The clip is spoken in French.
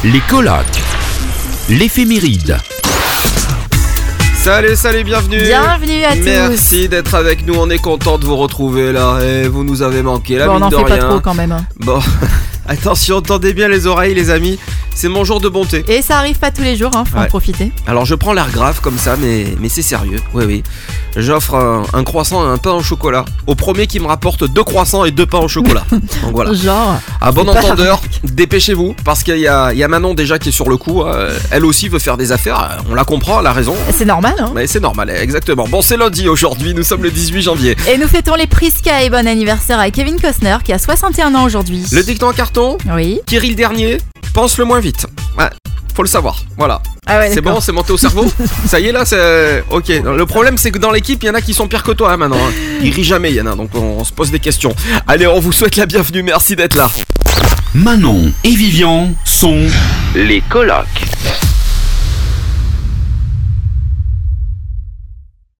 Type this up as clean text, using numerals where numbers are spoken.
Les colocs. L'éphéméride. Salut, bienvenue. Bienvenue à tous. Merci d'être avec nous, on est content de vous retrouver là. Et vous nous avez manqué là, Bon, on mine n'en de fait rien. pas trop quand même. Bon, attention, tendez bien les oreilles les amis. C'est mon jour de bonté. Et ça arrive pas tous les jours, faut en Ouais. profiter. Alors je prends l'air grave comme ça, mais c'est sérieux. Oui. J'offre un croissant et un pain au chocolat au premier qui me rapporte 2 croissants et 2 pains au chocolat. Donc voilà. Genre, À bon c'est pas entendeur, dépêchez-vous, parce qu'il y a Manon déjà qui est sur le coup. Elle aussi veut faire des affaires, on la comprend, elle a raison. c'est normal, hein. Mais c'est normal, exactement. Bon, c'est lundi aujourd'hui, nous sommes le 18 janvier. Et nous fêtons les Prisca et bon anniversaire à Kevin Costner qui a 61 ans aujourd'hui. Le dicton en carton, Oui. qui rit le dernier, pense le moins vite. Ouais, faut le savoir, voilà. Ah ouais, C'est d'accord. bon, c'est monté au cerveau. Ça y est là, c'est... Ok, le problème c'est que dans l'équipe, il y en a qui sont pires que toi maintenant. Ils rient jamais, il y en a, donc on se pose des questions. Allez, on vous souhaite la bienvenue, merci d'être là. Manon et Vivian sont Les colocs.